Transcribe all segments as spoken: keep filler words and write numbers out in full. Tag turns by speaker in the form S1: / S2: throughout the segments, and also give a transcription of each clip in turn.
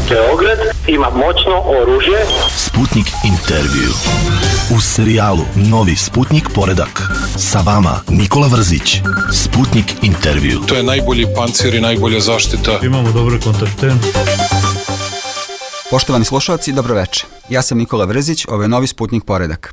S1: Beograd ima moćno oružje.
S2: Sputnik intervju. U serijalu Novi Sputnik poredak. Sa vama Nikola Vrzić. Sputnik intervju.
S3: To je najbolji pancir i najbolja zaštita.
S4: Imamo dobre kontakte.
S5: Poštovani slušalci, dobroveče. Ja sam Nikola Vrzić, ovo je Novi Sputnik poredak.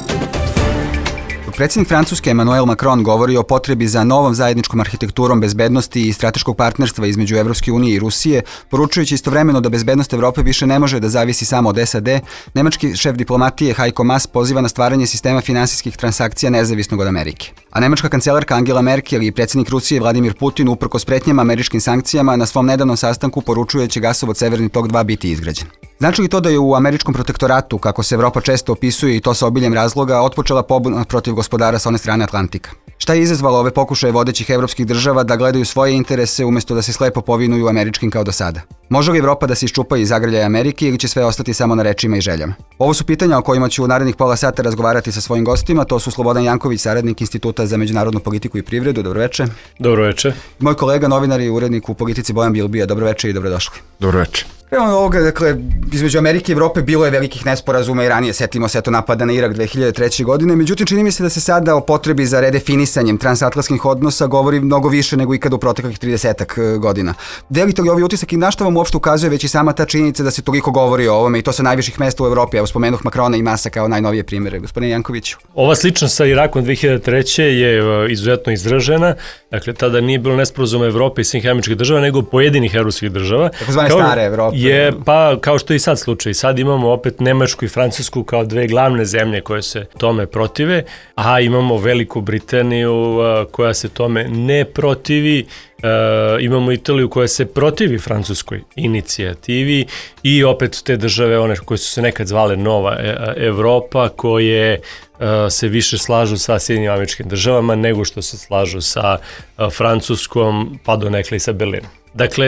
S5: Predsjednik Francuske Emmanuel Macron govori o potrebi za novom zajedničkom arhitekturom bezbednosti i strateškog partnerstva između Evropske unije i Rusije, poručujući istovremeno da bezbednost Evrope više ne može da zavisi samo od S A D. Nemački šef diplomatije Heiko Maas poziva na stvaranje sistema finansijskih transakcija nezavisnog od Amerike. A nemačka kancelarka Angela Merkel i predsjednik Rusije Vladimir Putin uprkos pretnjama američkim sankcijama na svom nedavnom sastanku poručuju da će gasovod Severni tok dva biti izgrađen. Znači li to da je u američkom protektoratu, kako se Evropa često opisuje i to sa obiljem razloga, otpočela pobuna protiv gospodara sa one strane Atlantika? Šta je izazvalo ove pokušaje vodećih evropskih država da gledaju svoje interese umjesto da se slepo povinuju američkim kao do sada? Može li Evropa da se iščupa iz zagrljaja Amerike ili će sve ostati samo na rečima i željama? Ovo su pitanja o kojima ću u narednih pola sata razgovarati sa svojim gostima. To su Slobodan Janković, saradnik Instituta za međunarodnu politiku i privredu. Dobroveče.
S4: Dobroveče.
S5: Moj kolega, novinar i urednik u politici Bojan Bilbija. Dobroveče i dobrodošli.
S6: Dobroveče.
S5: Evo ovoga, dakle, između Amerike i Evrope bilo je velikih nesporazuma i ranije, setimo se eto napada na Irak dve hiljade treće. godine, međutim čini mi se da se sada o potrebi za redefinisanjem transatlantskih odnosa govori mnogo više nego ikada u proteklih tridesetak godina. Delite li ovi utisak i na šta vam uopšte ukazuje već i sama ta činjenica da se toliko govori o ovome i to sa najviših mesta u Evropi? Evo spomenuh Macrona i Maasa kao najnovije primjere. Gospodine Jankoviću.
S4: Ova sličnost sa Irakom dve hiljade treće. je izuzetno izražena. Dakle, tada nije bilo nesporazuma Evrope i svih američkih država, nego pojedinih evropskih država.
S5: Takozvane stare Evrope.
S4: Je, pa kao što je i sad slučaj. Sad imamo opet Nemačku i Francusku kao dve glavne zemlje koje se tome protive, a imamo Veliku Britaniju koja se tome ne protivi. Uh, imamo Italiju koja se protivi francuskoj inicijativi i opet te države, one koje su se nekad zvale Nova Evropa, koje uh, se više slažu sa Sjedinjenim Američkim Državama nego što se slažu sa uh, Francuskom, pa donekle i sa Berlinom. Dakle,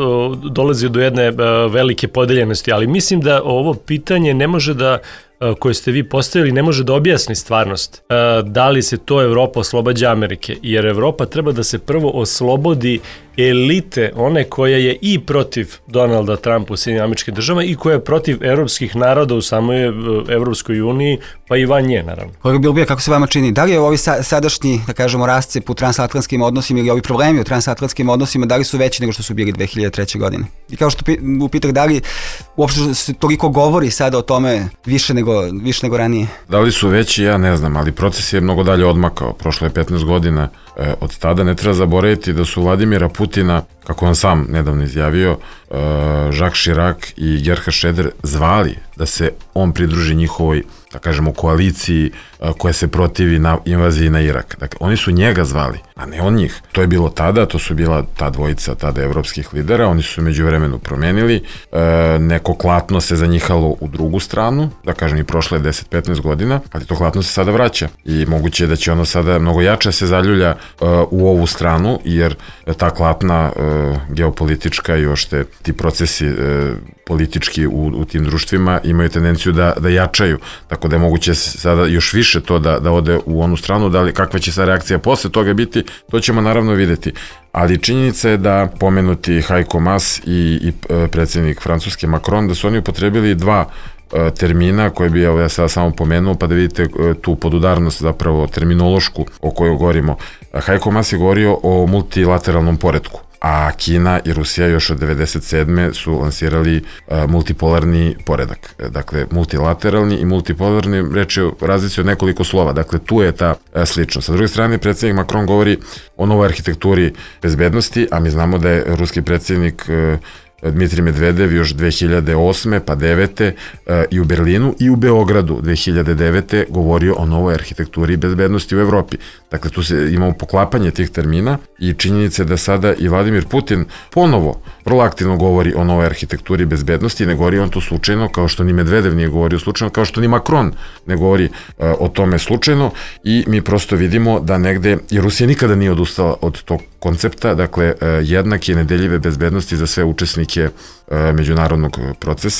S4: dolazi do jedne velike podeljenosti, ali mislim da ovo pitanje ne može da, koje ste vi postavili, ne može da objasni stvarnost. Da li se to Evropa oslobađa Amerike? Jer Evropa treba da se prvo oslobodi elite, one koja je i protiv Donalda Trumpa u Sjedinjenim Američkim Državama i koja je protiv evropskih naroda u samoj Evropskoj uniji, pa i van nje, naravno.
S5: Kolega Bilbija, kako se vama čini? Da li je ovi sa, sadašnji, da kažemo, rascep u transatlantskim odnosima ili ovi problemi u transatlantskim odnosima, da li su veći nego što su bili dve hiljade treće. godine? I kao što upitak, da li uopšte se toliko govori sada o tome više nego, više nego ranije?
S6: Da li su veći, ja ne znam, ali proces je mnogo dalje odmakao. Prošlo je petnaest godina e, od tada. Ne treba zaboraviti da su Vladimira Putina, kako on sam nedavno izjavio, uh, Jacques Chirac i Gerhard Schröder zvali da se on pridruži njihovoj, da kažemo, koaliciji uh, koja se protivi na invaziji na Irak. Dakle, oni su njega zvali, a ne on njih. To je bilo tada, to su bila ta dvojica tada evropskih lidera, oni su među vremenu promenili, uh, neko klatno se zanjihalo u drugu stranu, da kažem i prošle je deset do petnaest godina, ali to klatno se sada vraća i moguće je da će ono sada mnogo jače se zaljulja uh, u ovu stranu, jer ta klatna uh, geopolitička i ošte ti procesi e, politički u, u tim društvima imaju tendenciju da, da jačaju, tako da je moguće sada još više to da, da ode u onu stranu, da li, kakva će sa reakcija posle toga biti, to ćemo naravno videti. Ali činjenica je da pomenuti Heiko Maas i, i predsjednik Francuske Macron, da su oni upotrebili dva termina koje bi ja sada samo pomenuo, pa da vidite tu podudarnost zapravo terminološku o kojoj govorimo. Heiko Maas je govorio o multilateralnom poretku, a Kina i Rusija još od devedeset sedme su lansirali uh, multipolarni poredak. Dakle, multilateralni i multipolarni, reč je o razlici od nekoliko slova. Dakle, tu je ta uh, sličnost. Sa druge strane, predsjednik Macron govori o novoj arhitekturi bezbednosti, a mi znamo da je ruski predsjednik uh, Dmitrij Medvedev još dve hiljade osme pa devete i u Berlinu i u Beogradu dve hiljade devete govorio o novoj arhitekturi bezbednosti u Evropi. Dakle, tu se imamo poklapanje tih termina i činjenice da sada i Vladimir Putin ponovo vrlo aktivno govori o novoj arhitekturi bezbednosti i ne govori on to slučajno, kao što ni Medvedev nije govorio slučajno, kao što ni Macron ne govori uh, o tome slučajno i mi prosto vidimo da negde, i Rusija nikada nije odustala od tog koncepta, dakle, uh, jednake i nedeljive bezbednosti za sve učesnike uh, međunarodnog procesa.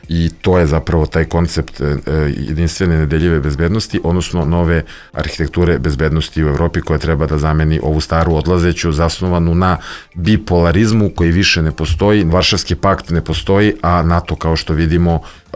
S6: i to je zapravo taj koncept e, jedinstvene nedeljive bezbednosti, odnosno nove arhitekture bezbednosti u Evropi koja treba da zameni ovu staru odlazeću zasnovanu na bipolarizmu koji više ne postoji, Varšavski pakt ne postoji, a NATO kao što vidimo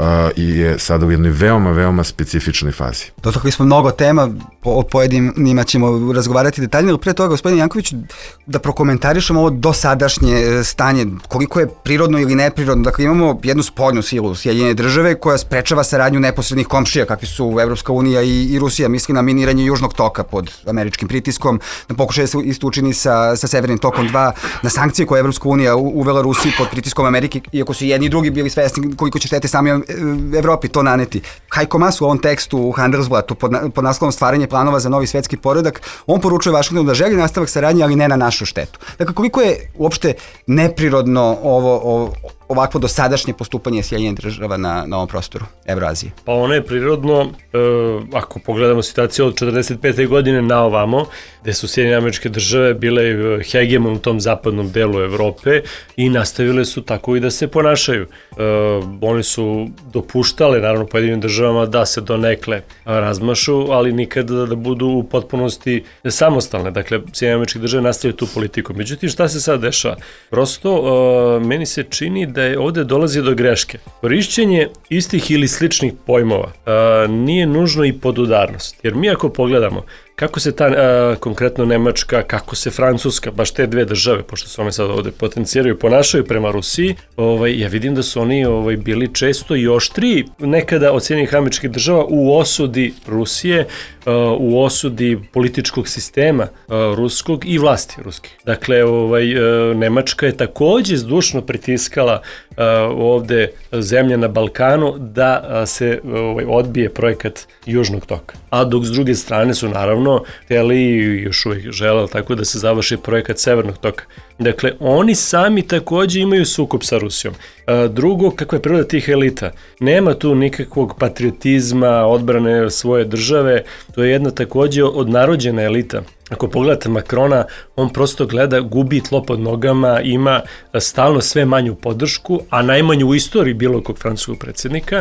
S6: i je sada u jednoj veoma, veoma specifičnoj fazi.
S5: Dotakli smo mnogo tema, o pojedinima ćemo razgovarati detaljnije, ali pre toga, gospodin Janković, da prokomentarišemo ovo dosadašnje stanje, koliko je prirodno ili neprirodno. Dakle, imamo jednu spoljnu silu, Sjedinjene države, koja sprečava saradnju neposrednih komšija, kakvi su Evropska unija i, i Rusija, misli na miniranje Južnog toka pod američkim pritiskom, na pokušaje se isto učini sa, sa Severnim tokom dva, na sankcije koje je Evropska unija uvela Rusiji pod pritiskom Amerike, iako su jedni i drugi bili svesni koliko će štete sami Evropi to naneti. Heiko Maas u ovom tekstu u Handelsblatu pod, na, pod naslovom Stvaranje planova za novi svetski poredak, on poručuje Vašingtonu da želi nastavak saradnje, ali ne na našu štetu. Dakle, koliko je uopšte neprirodno ovo, ovo ovakvo dosadašnje postupanje Sjedinjenih država na, na ovom prostoru Evroazije?
S4: Pa ono je prirodno, e, ako pogledamo situaciju od četrdeset pete godine na ovamo, gde su Sjedinjene američke države bile hegemon u tom zapadnom delu Evrope i nastavile su tako i da se ponašaju. E, oni su dopuštale, naravno, pojedinim državama da se donekle razmašu, ali nikada da budu u potpunosti samostalne. Dakle, Sjedinjene američke države nastavljaju tu politiku. Međutim, šta se sad dešava? Prosto, e, meni se čini da je ovde dolazi do greške. Korišćenje istih ili sličnih pojmova a, nije nužno i podudarnost. Jer mi ako pogledamo kako se ta a, konkretno Nemačka, kako se Francuska, baš te dve države, pošto se one sad ovde potenciraju, ponašaju prema Rusiji, ovaj, ja vidim da su oni ovaj, bili često i oštriji nekada od Sjedinjenih američkih država u osudi Rusije, a, u osudi političkog sistema a, ruskog i vlasti ruskih. Dakle, ovaj, a, Nemačka je takođe zdušno pritiskala a, ovde zemlje na Balkanu da a, se ovaj, odbije projekat Južnog toka. A dok s druge strane su naravno hteli i još uvijek žele tako da se završi projekat Severnog toka. Dakle, oni sami takođe imaju sukob sa Rusijom. Drugo, kakva je priroda tih elita? Nema tu nikakvog patriotizma, odbrane svoje države, to je jedna takođe odnarođena elita. Ako pogledate Makrona, on prosto gleda, gubi tlo pod nogama, ima stalno sve manju podršku, a najmanju u istoriji bilo kog francuskog predsjednika.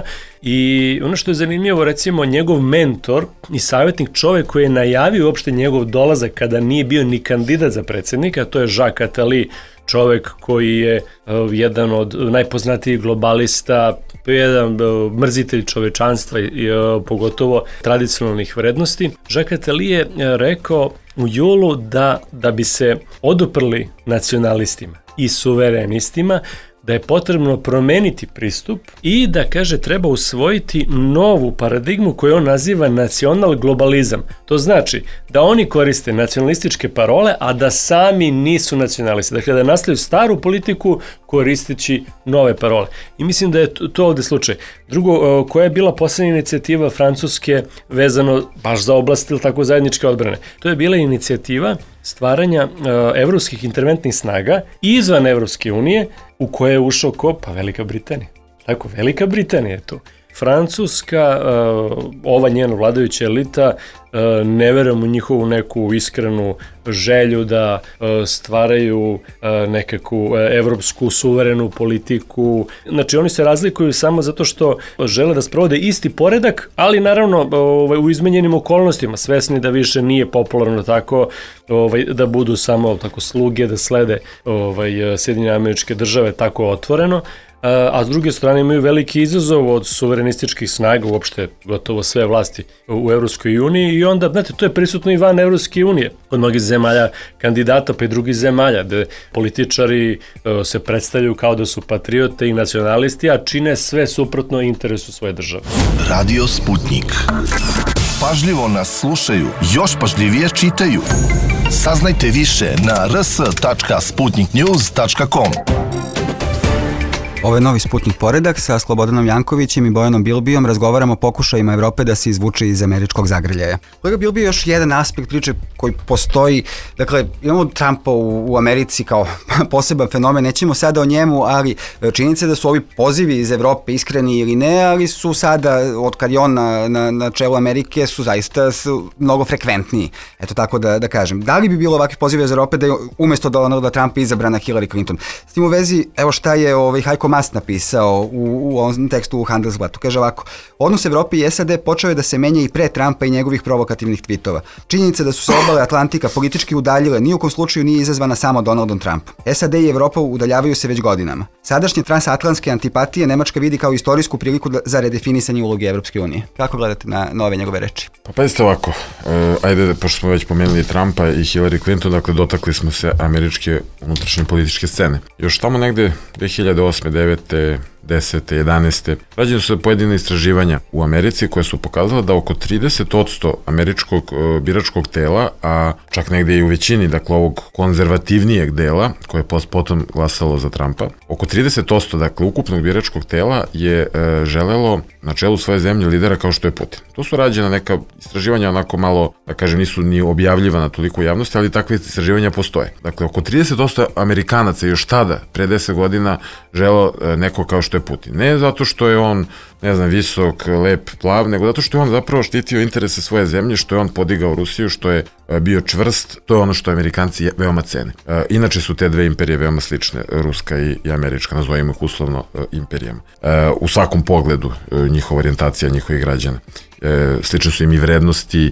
S4: I ono što je zanimljivo, recimo, njegov mentor i savjetnik, čovek koji je najavio uopšte njegov dolazak kada nije bio ni kandidat za predsjednika, to je Jacques Attali, čovek koji je uh, jedan od najpoznatijih globalista, jedan uh, mrzitelj čovečanstva i uh, pogotovo tradicionalnih vrednosti. Jacques Attali je uh, rekao u julu da, da bi se oduprli nacionalistima i suverenistima, da je potrebno promeniti pristup i da, kaže, treba usvojiti novu paradigmu koju on naziva nacional globalizam. To znači da oni koriste nacionalističke parole, a da sami nisu nacionalisti. Dakle, da nastavljaju staru politiku koristeći nove parole. I mislim da je to ovde slučaj. Drugo, koja je bila poslednja inicijativa Francuske vezano baš za oblast ili tako zajedničke odbrane? To je bila inicijativa stvaranja uh, evropskih interventnih snaga izvan Evropske unije u koje je ušao ko? Pa Velika Britanija. Tako, Velika Britanija je tu. Francuska, uh, ova njena vladajuća elita, uh, ne verujem u njihovu neku iskrenu želju da uh, stvaraju uh, nekakvu uh, evropsku suverenu politiku. Znači, oni se razlikuju samo zato što žele da sprovode isti poredak, ali naravno uh, u izmenjenim okolnostima, svesni da više nije popularno tako ovaj, da budu samo tako sluge, da slede ovaj, Sjedinjene američke države tako otvoreno. A s druge strane imaju veliki izazov od suverenističkih snaga, uopšte gotovo sve vlasti u Evropskoj uniji i onda, znate, to je prisutno i van Evropske unije, kod mnogih zemalja kandidata pa i drugih zemalja, gde političari se predstavljaju kao da su patriote i nacionalisti, a čine sve suprotno interesu svoje države.
S2: Radio Sputnik. Pažljivo nas slušaju, još pažljivije čitaju. Saznajte više na r s tačka sputnik news tačka com.
S5: Ovo je novi Sputnik poredak sa Slobodanom Jankovićem i Bojanom Bilbijom. Razgovaramo o pokušajima Evrope da se izvuče iz američkog zagrljaja. Kolega Bilbij je još jedan aspekt priče koji postoji. Dakle, imamo Trumpa u, u Americi kao poseban fenomen. Nećemo sada o njemu, ali činjenica da su ovi pozivi iz Evrope iskreni ili ne, ali su sada, od kad je on na, na, na čelu Amerike, su zaista su mnogo frekventniji. Eto tako da, da kažem. Da li bi bilo ovakvih poziva iz Evrope da je umjesto Donalda Trumpa izabrana Hillary Clinton? S tim u vezi, evo šta je ovaj Heiko Musk napisao u, u ovom tekstu u Handelsblatu. Kaže ovako, odnos Evrope i S A D počeo je da se menja i pre Trumpa i njegovih provokativnih tvitova. Činjenica da su se obale Atlantika politički udaljile ni u kom slučaju nije izazvana samo Donaldom Trumpom. S A D i Evropa udaljavaju se već godinama. Sadašnje transatlantske antipatije Nemačka vidi kao istorijsku priliku za redefinisanje uloge Evropske unije. Kako gledate na, na ove njegove reči?
S6: Pa pazite ovako, e, ajde, pošto smo već pomenuli Trumpa i Hillary Clinton, dakle dotakli smo se američke unutrašnje političke scene. Još tamo negde dve hiljade osme, devete, desete, jedanaeste rađene su pojedine istraživanja u Americi koje su pokazala da oko trideset posto američkog e, biračkog tela, a čak negde i u većini, dakle ovog konzervativnijeg dela koje je potom glasalo za Trumpa, oko trideset posto dakle ukupnog biračkog tela je e, želelo na čelu svoje zemlje lidera kao što je Putin. To su rađena neka istraživanja onako malo, da kažem, nisu ni objavljivana toliko u javnosti, ali takve istraživanja postoje. Dakle, oko trideset posto Amerikanaca još tada, pre deset godina, želeo e, neko kao što je Putin. Ne zato što je on, ne znam, visok, lep, plav, nego zato što je on zapravo štitio interese svoje zemlje, što je on podigao Rusiju, što je bio čvrst, to je ono što Amerikanci veoma cene. Inače su te dve imperije veoma slične, ruska i američka, nazovimo ih uslovno imperijama. U svakom pogledu njihova orijentacija, njihovih građana. Slične su im i vrednosti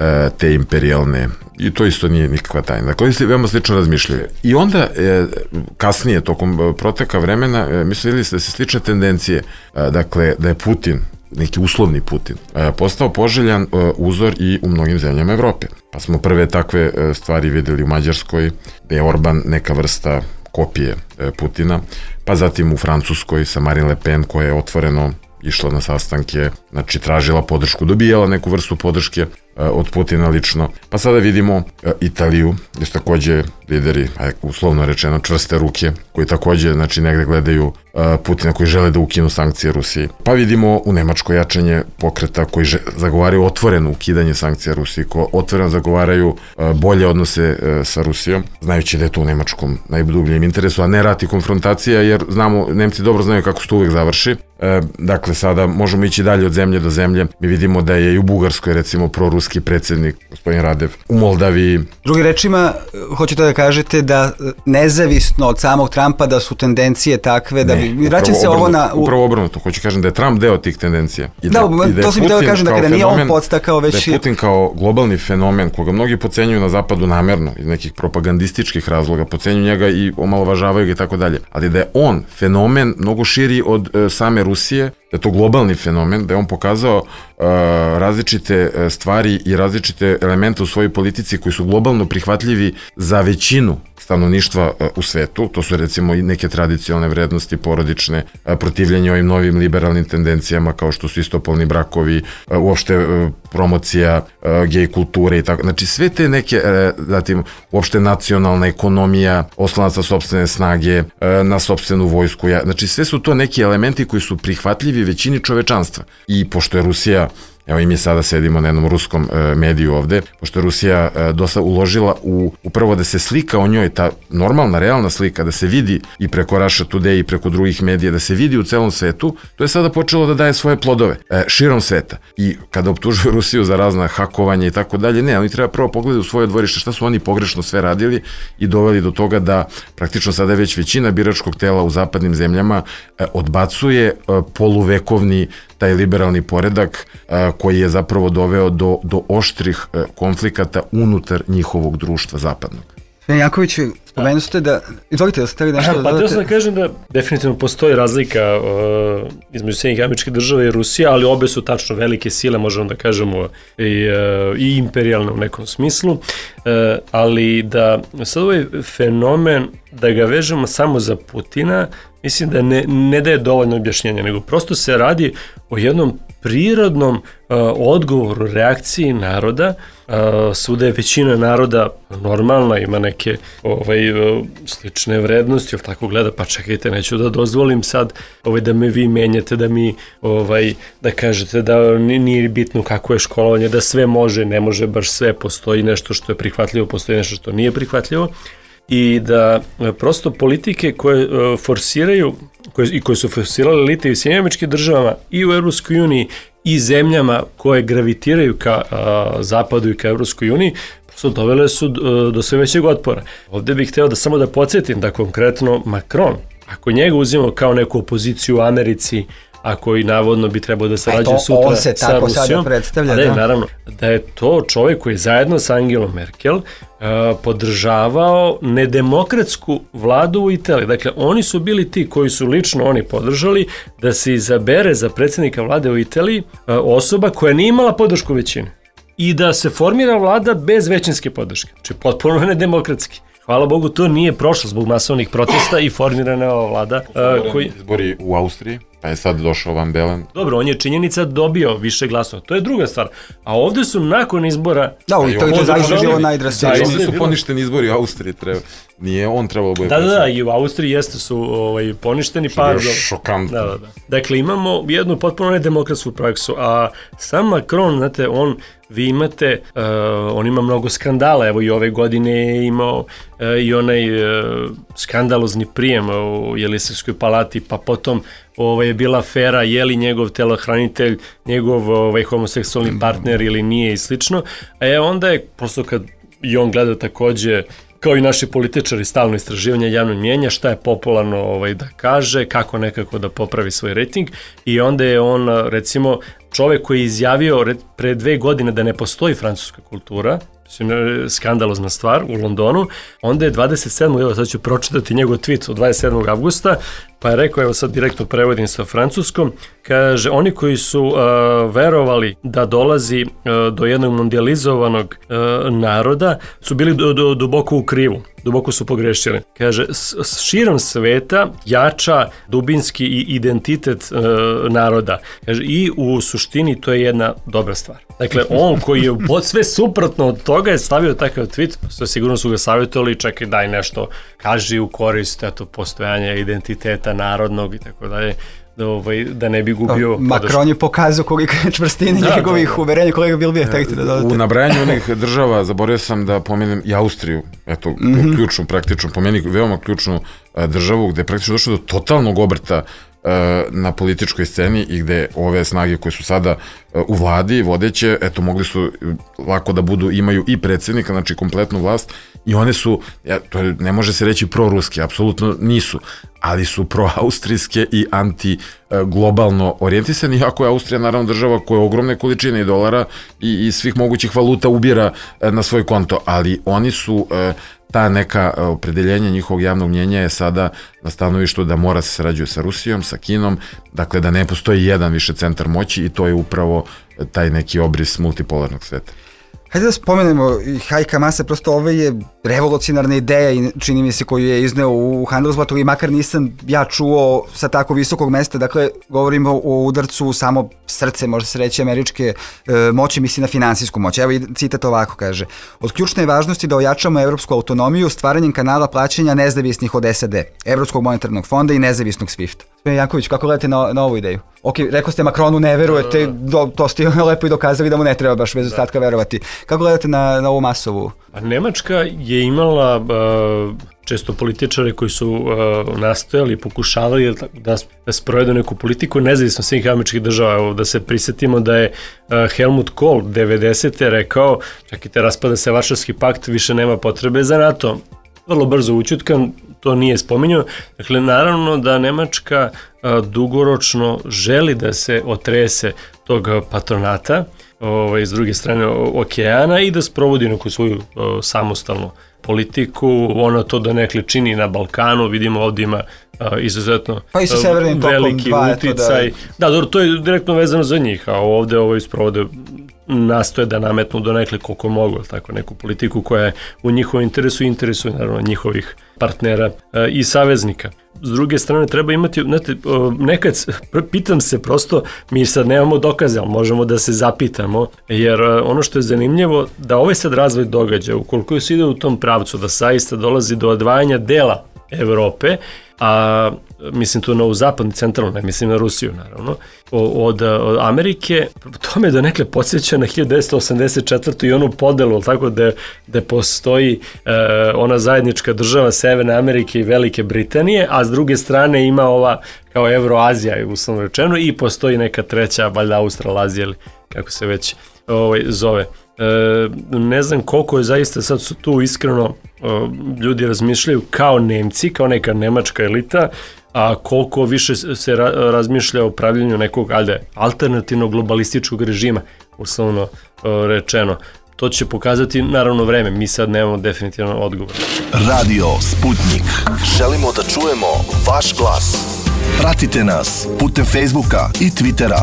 S6: te imperijalne i to isto nije nikakva tajna. Dakle, oni veoma slično razmišljaju. I onda kasnije, tokom proteka vremena, mislili da se slične tendencije, dakle, da je Putin, neki uslovni Putin, postao poželjan uzor i u mnogim zemljama Evrope. Pa smo prve takve stvari videli u Mađarskoj, da je Orban neka vrsta kopije Putina, pa zatim u Francuskoj sa Marine Le Pen koja je otvoreno išla na sastanke, znači tražila podršku, dobijala neku vrstu podrške od Putina lično. Pa sada vidimo Italiju, gdje su takođe lideri, uslovno rečeno, čvrste ruke, koji takođe, znači, negde gledaju Putina, koji žele da ukinu sankcije Rusiji. Pa vidimo u Nemačkoj jačanje pokreta koji zagovaraju otvoreno ukidanje sankcija Rusiji, koji otvoreno zagovaraju bolje odnose sa Rusijom, znajući da je to u nemačkom najdubljem interesu, a ne rat i konfrontacija, jer znamo, Nemci dobro znaju kako se to uvek završi. Dakle, sada možemo ići dalje od zemlje do zemlje. Mi vidimo da je i u Bugarskoj, recimo, proruski predsjednik, gospodin Radev, u Moldaviji.
S5: Drugi rečima, hoćete da kažete da nezavisno od samog Trumpa da su tendencije takve da bi... Vraćam se ovo na...
S6: Upravo obrnuto, hoću kažem da je Trump deo tih tendencija. I
S5: da, da, i da to sam htio da kažem da kada nije on podstakao već...
S6: Da je Putin kao globalni fenomen, koga mnogi pocenjuju na zapadu namerno, iz nekih propagandističkih razloga, pocenjuju njega i omalovažavaju ga i tako dalje, ali da je on fenomen mnogo širi od uh, same Rusije, da je to globalni fenomen, da je on pokazao uh, različite stvari i različite elemente u svojoj politici koji su globalno prihvatljivi za većinu stanovništva u svetu. To su recimo i neke tradicionalne vrednosti porodične, protivljenje ovim novim liberalnim tendencijama kao što su istopolni brakovi, uopšte promocija gej kulture i tako. Znači sve te neke, zatim uopšte nacionalna ekonomija, oslonac na sopstvene snage, na sopstvenu vojsku. Znači sve su to neki elementi koji su prihvatljivi većini čovečanstva. I pošto je Rusija, evo i mi sada sedimo na jednom ruskom e, mediju ovde, pošto je Rusija e, dosta uložila u upravo da se slika o njoj, ta normalna, realna slika, da se vidi i preko Russia Today i preko drugih medija, da se vidi u celom svetu, to je sada počelo da daje svoje plodove e, širom sveta. I kada optužuju Rusiju za razna hakovanja i tako dalje, ne, oni treba prvo pogledati u svoje dvorište šta su oni pogrešno sve radili i doveli do toga da praktično sada već većina biračkog tela u zapadnim zemljama e, odbacuje e, poluvekovni taj liberalni poredak a, koji je zapravo doveo do, do oštrih a, konflikata unutar njihovog društva zapadnog.
S5: Jaković, spomenuli ste da... Izvolite da ste hteli nešto da dodate?
S4: Pa to sam da kažem da definitivno postoji razlika uh, između Sjedinjenih Američkih Država i Rusije, ali obe su tačno velike sile, možemo da kažemo i, uh, i imperijalne u nekom smislu, uh, ali da sad ovaj fenomen da ga vežemo samo za Putina, mislim da ne, ne daje dovoljno objašnjenja, nego prosto se radi o jednom prirodnom uh, odgovoru, reakciji naroda. Uh, svuda je većina naroda normalna, ima neke ovaj, uh, slične vrednosti, ili tako gleda, pa čekajte, neću da dozvolim sad ovaj, da me vi menjate, da mi ovaj, da kažete da nije bitno kako je školovanje, da sve može, ne može baš sve, postoji nešto što je prihvatljivo, postoji nešto što nije prihvatljivo. I da prosto politike koje uh, forsiraju koje, i koje su forsirale elite u Sjedinjenim Američkim Državama i u Evropskoj uniji i zemljama koje gravitiraju ka uh, zapadu i ka Evropskoj uniji, prosto dovele su uh, do sve većeg otpora. Ovde bih hteo da samo da podsjetim da konkretno Macron, ako njega uzimamo kao neku opoziciju u Americi, a koji navodno bi trebao da sarađuje sutra
S5: on se
S4: sa
S5: tako
S4: Rusijom,
S5: sada predstavlja,
S4: da.
S5: da.
S4: Naravno, da je to čovjek koji je zajedno sa Angelom Merkel uh, podržavao nedemokratsku vladu u Italiji. Dakle, oni su bili ti koji su lično oni podržali da se izabere za predsjednika vlade u Italiji uh, osoba koja nije imala podršku većine i da se formira vlada bez većinske podrške. Znači, potpuno nedemokratski. Hvala Bogu, to nije prošlo zbog masovnih protesta i formirana je ova vlada. Uh, koji...
S6: Izbori u Austriji, pa je sad došao Van Bellen.
S4: Dobro, on je činjenica dobio više glasova, to je druga stvar. A ovde su nakon izbora...
S5: Da, i to je to zaista bilo najdrastičnije.
S6: Ovde su poništeni izbori u Austriji, treba. Nije on trebalo bude
S4: da,
S6: predsjednik.
S4: Da, da, i u Austriji jeste su ovaj, poništeni.
S6: Što je šokantno.
S4: Da, da, da. Dakle, imamo jednu potpuno nedemokratsku praksu, a sam Macron, znate, on, vi imate, uh, on ima mnogo skandala, evo i ove godine je imao uh, i onaj uh, skandalozni prijem u Jelisejskoj palati, pa potom ovaj, je bila afera je li njegov telohranitelj, njegov ovaj, homoseksualni partner ili nije i slično, e onda je, prosto kad i on gleda takođe, kao i naši političari, stalno istraživanje javnog mnjenja, šta je popularno ovaj, da kaže, kako nekako da popravi svoj rejting, i onda je on, recimo, čovek koji je izjavio pre dve godine da ne postoji francuska kultura, skandalozna stvar u Londonu, onda je dvadeset sedmog evo sad ću pročitati njegov tweet od dvadeset sedmog avgusta, pa je rekao, evo sad direktno prevodim sa francuskom, kaže, oni koji su uh, verovali da dolazi uh, do jednog mondializovanog uh, naroda su bili do, do, duboko u krivu, duboko su pogrešili. Kaže, s, širom sveta jača dubinski identitet uh, naroda. Kaže, i u suštini to je jedna dobra stvar. Dakle, on koji je sve suprotno od toga je stavio takav tweet, sve sigurno su ga savjetovali, čekaj, daj nešto, kaži u korist eto, postojanja identiteta narodnog i tako dalje, da, ovaj, da ne bi gubio podršku.
S5: Macron je pokazao koliko je čvrstine da, njegovih da, da. uverenja, kolega Bilbija, tekte da dodate.
S6: U nabrajanju onih država zaboravio sam da pomenem i Austriju, eto, mm-hmm. ključnu, praktično, pomeni veoma ključnu a, državu gde je praktično došlo do totalnog obrta na političkoj sceni i gde ove snage koje su sada u vladi vodeće, eto mogli su lako da budu, imaju i predsjednika, znači kompletnu vlast, i one su, ja, to ne može se reći proruske, apsolutno nisu, ali su proaustrijske i anti-globalno orijentisani, iako je Austrija naravno država koja ogromne količine i dolara i, i svih mogućih valuta ubira na svoj konto, ali oni su ta neka opredeljenja njihovog javnog mnjenja je sada na stanovištu da mora se sarađuje sa Rusijom, sa Kinom, dakle da ne postoji jedan više centar moći i to je upravo taj neki obris multipolarnog sveta.
S5: Hajde da spomenemo i Heika Maasa, prosto ovo je revolucionarna ideja i čini mi se koju je izneo u Handelsblatu i makar nisam ja čuo sa tako visokog mesta, dakle govorimo o udarcu samo srce, može se reći, američke e, moći, misli na finansijsku moć. Evo i citat ovako kaže: od ključne važnosti da ojačamo evropsku autonomiju stvaranjem kanala plaćanja nezavisnih od S A D, Evropskog monetarnog fonda i nezavisnog Swifta. Gospodin Janković, kako gledate na, na ovu ideju? Ok, rekao ste Macronu ne verujete, do, to ste lepo i dokazali da mu ne treba baš bez ostatka verovati. Kako gledate na, na ovu Maasovu?
S4: A Nemačka je imala uh, često političare koji su uh, nastojali, pokušavali da, da sprovedu neku politiku nezavisno svih američkih država. Evo, da se prisetimo da je uh, Helmut Kohl devedesete rekao, čekajte, raspada se Varšavski pakt, više nema potrebe za NATO. Vrlo brzo učutkan, to nije spominjao. Dakle, naravno da Nemačka a, dugoročno želi da se otrese tog patronata ovaj, s druge strane okeana i da sprovodi neku svoju a, samostalnu politiku. Ona to da nekle čini na Balkanu, vidimo ovdje ima a, izuzetno
S5: pa i sa severnim
S4: veliki
S5: tokom dva,
S4: uticaj. Da, da dobro, to je direktno vezano za njih, a ovde ovaj, sprovode nastoje da nametnu do nekle koliko mogu, tako, neku politiku koja je u njihovom interesu i interesu naravno njihovih partnera e, i saveznika. S druge strane treba imati, znate, nekad pitam se prosto, mi sad nemamo dokaze, ali možemo da se zapitamo, jer ono što je zanimljivo, da ovaj sad razvoj događa, ukoliko se ide u tom pravcu, da saista dolazi do odvajanja dela Evrope, a mislim tu na u zapadni centralno, ne mislim na Rusiju naravno, od, od Amerike, to me do nekle podsjeća na hiljadu devetsto osamdeset četvrtu i onu podelu, tako da, da postoji e, ona zajednička država Severne Amerike i Velike Britanije, a s druge strane ima ova kao Evroazija, uslovno rečeno, i postoji neka treća, valjda Australazija ili kako se već ovaj, zove. E, ne znam koliko je zaista sad su tu iskreno o, ljudi razmišljaju kao Nemci, kao neka nemačka elita, a koliko više se ra- razmišlja o pravljenju nekog ajde, alternativnog globalističkog režima, uslovno rečeno. To će pokazati naravno vreme, mi sad nemamo definitivno odgovor.
S2: Radio Sputnik. Želimo da čujemo vaš glas. Pratite nas putem Facebooka i Twittera.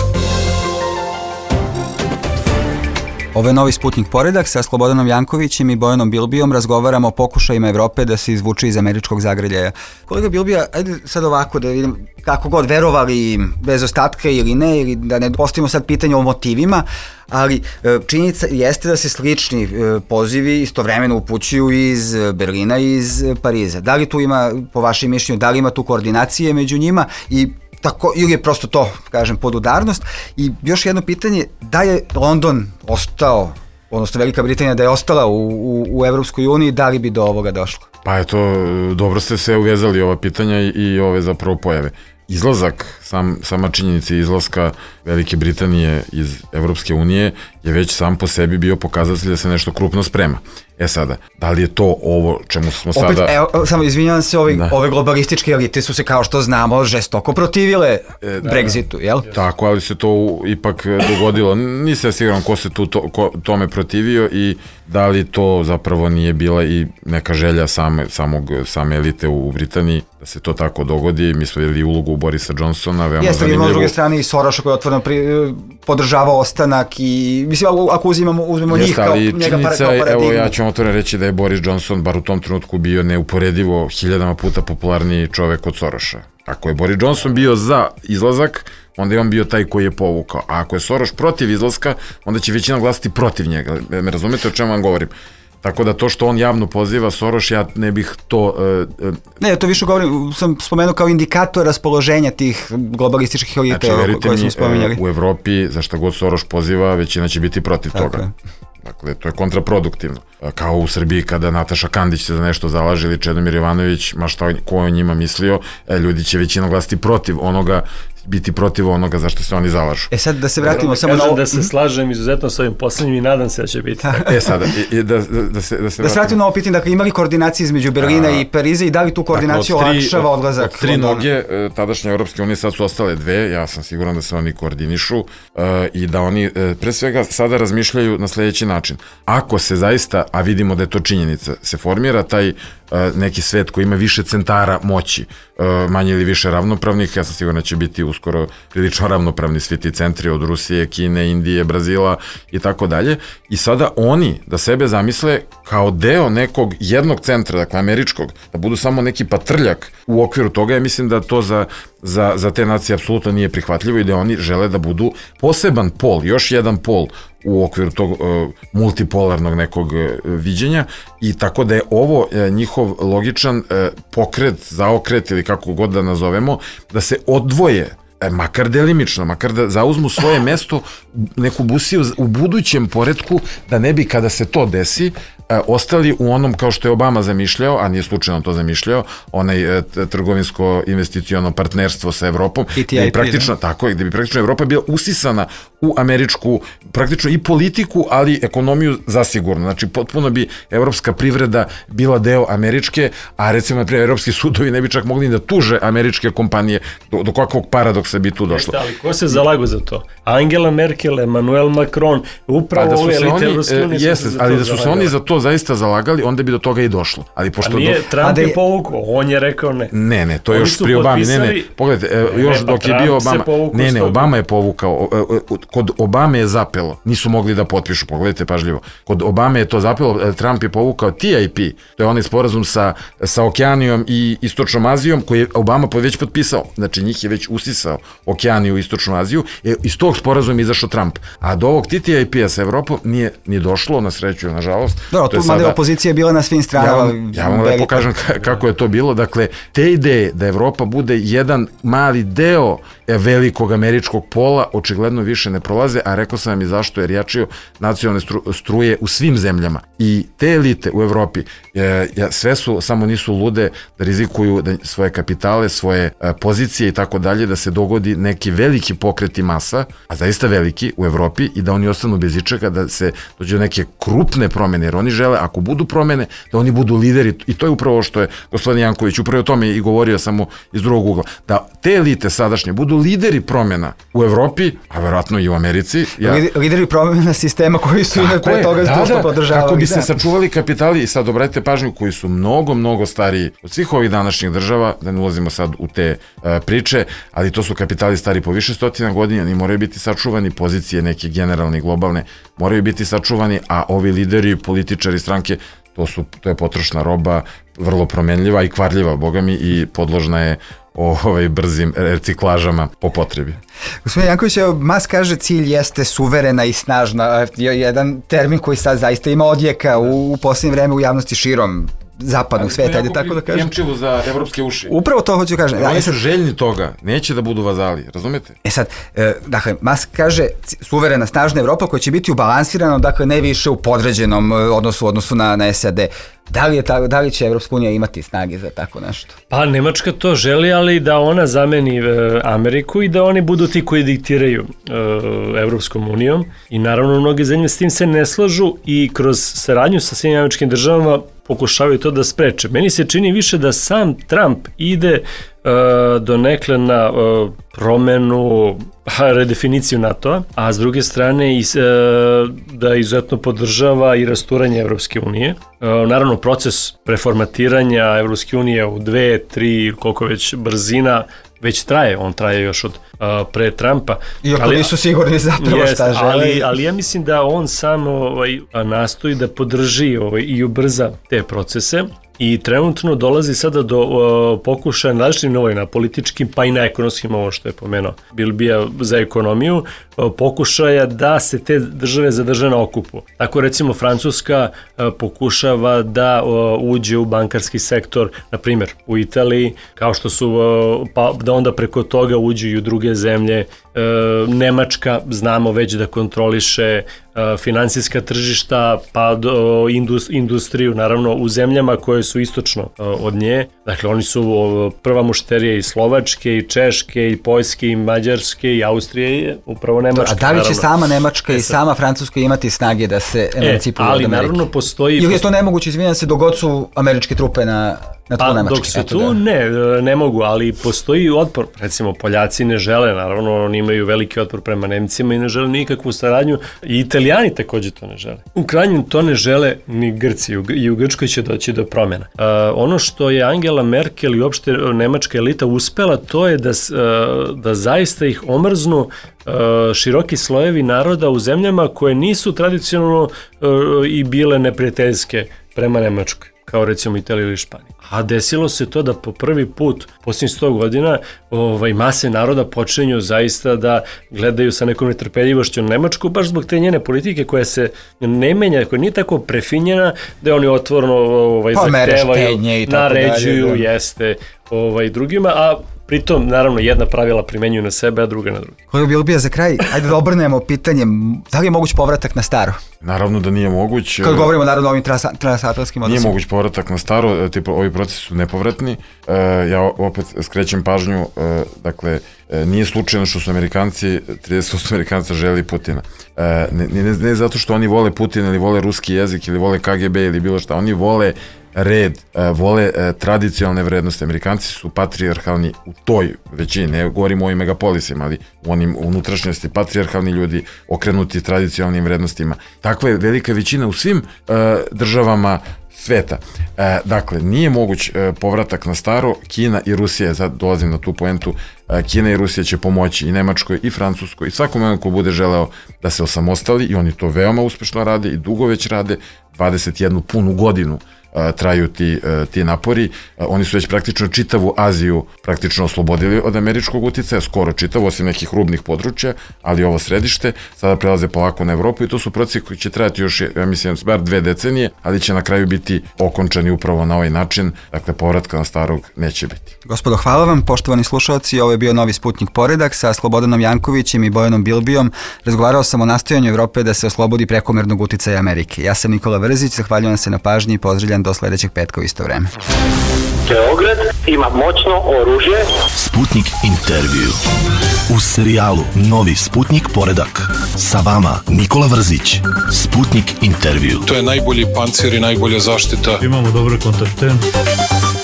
S5: Ovo je novi Sputnik poredak, sa Slobodanom Jankovićem i Bojanom Bilbijom razgovaramo o pokušajima Evrope da se izvuče iz američkog zagrljaja. Kolega Bilbija, ajde sad ovako da vidim kako god verovali bez ostatka ili ne, ili da ne postavimo sad pitanje o motivima, ali činjenica jeste da se slični pozivi istovremeno upućuju iz Berlina i iz Pariza. Da li tu ima, po vašem mišljenju, da li ima tu koordinacije među njima i tako, ili je prosto to, kažem, podudarnost? I još jedno pitanje, da je London ostao, odnosno Velika Britanija da je ostala u, u, u Evropskoj uniji, da li bi do ovoga došlo?
S6: Pa eto, dobro ste se uvezali ova pitanja i, i ove zapravo pojave. Izlazak, sam, sama činjenica izlaska Velike Britanije iz Evropske unije je već sam po sebi bio pokazatelj da se nešto krupno sprema. E sada, da li je to ovo čemu smo sada...
S5: Opet, evo, samo izvinjavam se, ovi, ove globalističke elite su se, kao što znamo, žestoko protivile e, da, Brexitu, jel?
S6: Tako, ali se to ipak dogodilo. Nisam siguran ko se tu to, ko tome protivio i da li to zapravo nije bila i neka želja same, samog, same elite u Britaniji da se to tako dogodi. Mi smo vidjeli ulogu Borisa Johnsona, veoma
S5: Jeste,
S6: zanimljivu.
S5: Jeste, s druge strane i Soroša koji je otvoreno pri, podržava ostanak i, mislim, ako uzimamo, uzmemo njih kao njega para, kao paradigmu.
S6: Evo, ja ću vam otvoreno reći da je Boris Johnson, bar u tom trenutku, bio neuporedivo hiljadama puta popularniji čovek od Soroša. Ako je Boris Johnson bio za izlazak, onda je on bio taj koji je povukao. A ako je Soroš protiv izlaska, onda će većina glasiti protiv njega. Me razumete o čemu vam govorim? Tako da to što on javno poziva Soroš, ja ne bih to... Uh, uh,
S5: ne, to više govorim, sam spomenuo kao indikator raspoloženja tih globalističkih elita, znači, koje smo spomenjali.
S6: U Evropi, za šta god Soroš poziva, većina će biti protiv
S5: Tako
S6: toga.
S5: Je.
S6: Dakle, to je kontraproduktivno. Kao u Srbiji kada Nataša Kandić se za nešto zalaže ili Čedomir Jovanović, ma šta ko je o njima mislio, ljudi će većinom glasiti protiv onoga, biti protiv onoga zašto se oni zalažu.
S5: E sad da se vratimo
S4: da
S5: samo
S4: na
S5: ovo...
S4: Da se slažem izuzetno s ovim poslednjim i nadam se da će biti.
S6: E sada, i, i da, da, da se Da se
S5: da vratimo na ovo pitanje, dakle imali koordinacije između Berlina a, i Pariza i da li tu koordinaciju dakle, olakšava odlazak?
S6: Od tri Londona? Noge tadašnje Evropske unije sad su ostale dve, ja sam siguran da se oni koordinišu uh, i da oni uh, pre svega sada razmišljaju na sledeći način. Ako se zaista, a vidimo da je to činjenica, se formira taj neki svet koji ima više centara moći, manje ili više ravnopravnih, ja sam siguran da će biti uskoro prilično ravnopravni svi ti centri od Rusije, Kine, Indije, Brazila i tako dalje. I sada oni da sebe zamisle kao deo nekog jednog centra, dakle američkog, da budu samo neki patrljak u okviru toga, ja mislim da to za, za, za te nacije apsolutno nije prihvatljivo i da oni žele da budu poseban pol, još jedan pol u okviru tog uh, multipolarnog nekog uh, viđenja i tako da je ovo uh, njihov logičan uh, pokret, zaokret ili kako god da nazovemo, da se odvoje makar delimično, makar da zauzmu svoje mesto, neku busiju u budućem poretku, da ne bi kada se to desi, ostali u onom kao što je Obama zamišljao, a nije slučajno to zamišljao, onaj trgovinsko investiciono partnerstvo sa Evropom, gde bi praktično, tako je, gde bi praktično Evropa bila usisana u američku, praktično i politiku, ali ekonomiju zasigurno. Znači, potpuno bi evropska privreda bila deo američke, a recimo, naprimjer, evropski sudovi ne bi čak mogli da tuže američke kompanije, do, do kakvog paradoksa bi tu došlo.
S4: Ali ko se zalago za to? Angela Merkel, Emmanuel Macron, upravo
S6: pa da
S4: ove elite Evropske unije su
S6: jeste,
S4: se za
S6: ali
S4: to
S6: da su se oni za to zaista zalagali, onda bi do toga i došlo. Ali pošto
S4: a nije,
S6: do...
S4: Trump je povukao, on je rekao ne.
S6: Ne, ne, to je još pri Obami, ne, ne, pogledajte, ne, još ne, dok pa je bio Obama, ne, ne, Obama je povukao, kod Obame je zapelo, nisu mogli da potpišu, pogledajte pažljivo, kod Obame je to zapelo, Trump je povukao T I P, to je onaj sporazum sa, sa Okeanijom i Istočnom Azijom, koji je Obama već potpisao, znači njih je već usisao Okeaniju i Istočnu Aziju, iz tog sporazuma izašao Trump, a do ovog T T I P-a sa Evropom nije ni došlo, na sreću, nažalost.
S5: Dobro, tu mada opozicija je bila na svim stranama.
S6: Ja, ja vam lepo kažem kako je to bilo. Dakle, te ideje da Evropa bude jedan mali deo velikog američkog pola očigledno više ne prolaze, a rekao sam vam i zašto, jer jačio nacionalne stru, struje u svim zemljama. I te elite u Evropi e, sve su, samo nisu lude da rizikuju da svoje kapitale, svoje e, pozicije i tako dalje, da se dogodi neki veliki pokreti masa a zaista veliki u Evropi i da oni ostanu bez ičega, da se dođe do neke krupne promene, jer oni žele, ako budu promene, da oni budu lideri i to je upravo što je gospodin Janković upravo o tome i govorio samo iz drugog ugla, da te elite sadašnje budu lideri promena u Evropi, a verovatno i u Americi. Ja...
S5: Lideri promena sistema koji su i pre toga da, što podržavali.
S6: Kako bi se sačuvali kapitali i sad obratite pažnju koji su mnogo, mnogo stariji od svih ovih današnjih država, da ne ulazimo sad u te uh, priče, ali to su kapitali stari po više stotina godina, oni moraju biti sačuvani, pozicije neke generalne i globalne moraju biti sačuvani, a ovi lideri, političari, stranke, to, su, to je potrošna roba, vrlo promenljiva i kvarljiva, boga mi, i podložna je o ovaj brzim reciklažama po potrebi.
S5: Gospodin Janković, Musk kaže cilj jeste suverena i snažna, jedan termin koji sad zaista ima odjeka u, u posljednje vreme u javnosti širom zapadnog sveta, ajde tako da kažem.
S6: Jemčivu za evropske uši.
S5: Upravo to hoću kažem.
S6: Oni su željni toga, neće da budu vazali, razumete?
S5: E sad, e, dakle, Musk kaže suverena, snažna Evropa koja će biti ubalansirana, dakle, ne više u podređenom odnosu, odnosu na, na S A D. Da li, je ta, da li će Evropska unija imati snage za tako nešto?
S4: Pa Nemačka to želi, ali da ona zameni e, Ameriku i da oni budu ti koji diktiraju e, Evropskom unijom. I naravno mnoge zemlje s tim se ne slažu i kroz saradnju sa Sjedinjenim Američkim Državama pokušavaju to da spreče. Meni se čini više da sam Trump ide uh, donekle na uh, promenu, redefiniciju NATO-a, a s druge strane is, uh, da izuzetno podržava i rasturanje Evropske unije. Uh, naravno, proces preformatiranja Evropske unije u dve, tri, koliko već brzina, već traje, on traje još od uh, pre Trumpa.
S5: Iako nisu sigurni zapravo jest, šta žele.
S4: Ali, ali ja mislim da on sam ovaj, nastoji da podrži ovaj, i ubrza te procese i trenutno dolazi sada do uh, pokušaja na različitim nivoima, političkim pa i na ekonomskim, ovo što je pomenuo Bilbija za ekonomiju, uh, pokušaja da se te države zadrže na okupu. Tako recimo Francuska uh, pokušava da uh, uđe u bankarski sektor, na primjer u Italiji, kao što su, uh, pa da onda preko toga uđu i u druge zemlje. Uh, Nemačka, znamo već da kontroliše uh, finansijska tržišta, pa do, indus, industriju, naravno u zemljama koje su istočno uh, od nje. Dakle, oni su uh, prva mušterija i Slovačke, i Češke, i Poljske, i Mađarske, i Austrije, i upravo Nemačke.
S5: A da li će
S4: naravno
S5: sama Nemačka e, i sama Francuska imati snage da se emancipuju
S4: e,
S5: od Amerike?
S4: Ali naravno postoji...
S5: Ili je to nemoguće, izvinjam se, dok god su američke trupe na...
S4: Pa dok su tu, ne, ne mogu, ali postoji otpor. Recimo, Poljaci ne žele, naravno, oni imaju veliki otpor prema Nemcima i ne žele nikakvu saradnju. I Italijani takođe to ne žele. U krajnjem to ne žele ni Grci i u Grčkoj će doći do promjena. Uh, ono što je Angela Merkel i uopšte nemačka elita uspela, to je da, uh, da zaista ih omrznu uh, široki slojevi naroda u zemljama koje nisu tradicionalno uh, i bile neprijateljske prema Nemačkoj, kao recimo Italija ili Španija. A desilo se to da po prvi put, posljednjih sto godina, ovaj, mase naroda počinju zaista da gledaju sa nekom netrpeljivošću na Nemačku, baš zbog te njene politike koja se ne menja, koja nije tako prefinjena, da oni otvorno ovaj,
S5: pa,
S4: zahtevaju, naređuju, dalje, da. jeste ovaj, drugima, a pritom, naravno, jedna pravila primenjuju na sebe, a druga na druge.
S5: Kolega Bilbija, za kraj, ajde da obrnemo pitanje, da li je moguć povratak na staro?
S6: Naravno da nije moguć.
S5: Kad govorimo naravno o ovim transatlantskim odnosima.
S6: Nije moguć povratak na staro, ti, ovi procesi su nepovratni. E, ja opet skrećem pažnju, e, dakle, e, nije slučajno što su Amerikanci, trideset posto Amerikanca želi Putina. E, ne, ne, ne zato što oni vole Putina ili vole ruski jezik ili vole K G B ili bilo šta, oni vole red, vole tradicionalne vrednosti. Amerikanci su patrijarhalni u toj većini, ne govorimo o ovim megapolisima, ali u onim unutrašnjosti, patrijarhalni ljudi okrenuti tradicionalnim vrednostima. Takva je velika većina u svim uh, državama sveta. E, dakle, nije moguć e, povratak na staro. Kina i Rusija, sad dolazim na tu poentu, e, Kina i Rusija će pomoći i Nemačkoj i Francuskoj i svakom onom ko bude želeo da se osamostali, i oni to veoma uspešno rade i dugo već rade, dvadeset jednu punu godinu traju ti, ti napori. Oni su već praktično čitavu Aziju praktično oslobodili od američkog uticaja, skoro čitavu, osim nekih rubnih područja, ali ovo središte, sada prelaze polako na Evropu i to su procesi koji će trajati još, ja mislim, bar dve decenije, ali će na kraju biti okončani upravo na ovaj način, dakle povratka na starog neće biti.
S5: Gospodo, hvala vam, poštovani slušalci, ovo je bio Novi Sputnik Poredak sa Slobodanom Jankovićem i Bojanom Bilbijom. Razgovarao sam o nastojanju Evrope da se oslobodi prekomernog uticaja Amerike. Ja sam Nikola Vrzić, zahvaljujem se na pažnji i pozdravljam do sledećeg petka u isto vreme.
S1: Beograd ima moćno oružje.
S2: Sputnik intervju. U serijalu Novi Sputnik poredak. Sa vama Nikola Vrzić. Sputnik intervju.
S3: To je najbolji pancir i najbolja zaštita.
S7: Imamo dobre kontakte.